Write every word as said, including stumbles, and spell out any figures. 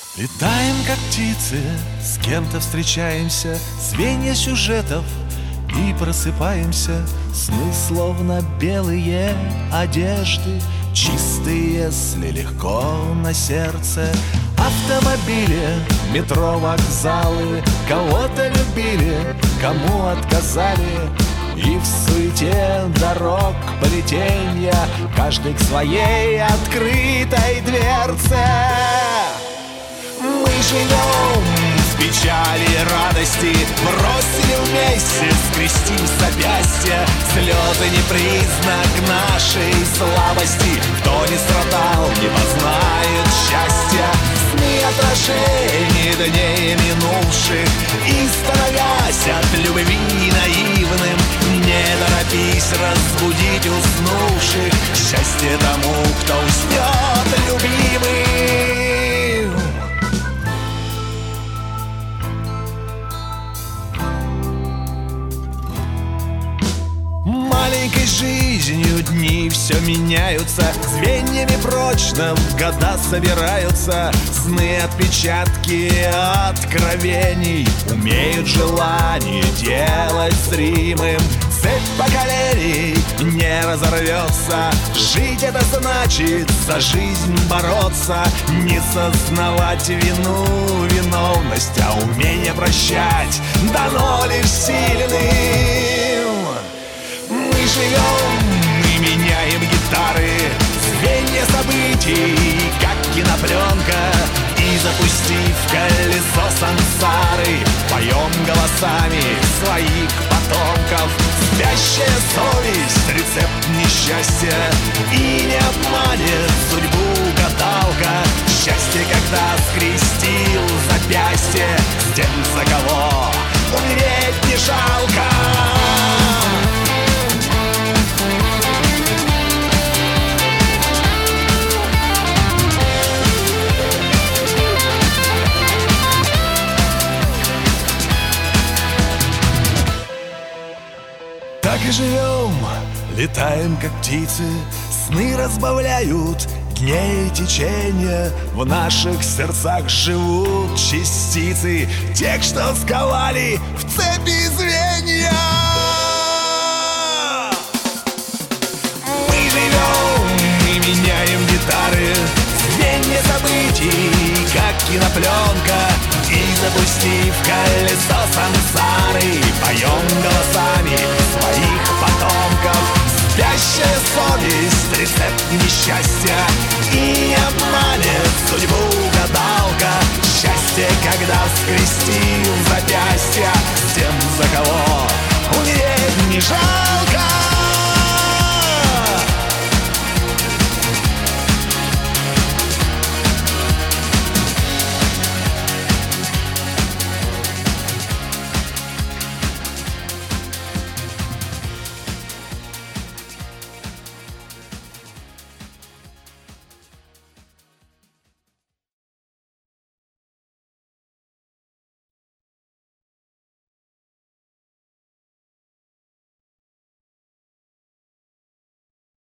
Летаем, как птицы, с кем-то встречаемся, звенья сюжетов, и просыпаемся. Сны словно белые одежды, чистые, если легко на сердце. Автомобили, метро, вокзалы, кого-то любили, кому отказали. И в суете дорог полетенья каждый к своей открытой дверце. Мы живем в печали и радости, бросили вместе, скрестим запястья. Слезы не признак нашей слабости, кто не страдал, не познает счастья. Сны отражений дней минувших, и становясь от любви наивным, не торопись разбудить уснувших. Счастье тому, кто уснет любимым. Маленькой жизнью дни все меняются, звеньями прочно в года собираются. Сны, отпечатки откровений умеют желание делать зримым. Цепь поколений не разорвется, жить это значит за жизнь бороться. Не сознавать вину, виновность, а умение прощать дано лишь сильным. Мы живем и меняем гитары, звенья событий, как кинопленка. И запустив колесо сансары, поем голосами своих потомков. Спящая совесть — рецепт несчастья, и не обманет судьбу гадалка. Счастье, когда скрестил запястье с тем, за кого умереть не жалко. Так и живем, летаем, как птицы, сны разбавляют дней течения. В наших сердцах живут частицы тех, что сковали в цепи звенья. Мы живем и меняем гитары, звенья событий, как кинопленка. И запустив колесо сансары, поем голосами своих потомков. Спящая совесть — рецепт несчастья, и не обманет судьбу гадалка. Счастье, когда скрестил запястья с тем, за кого умереть не жалко.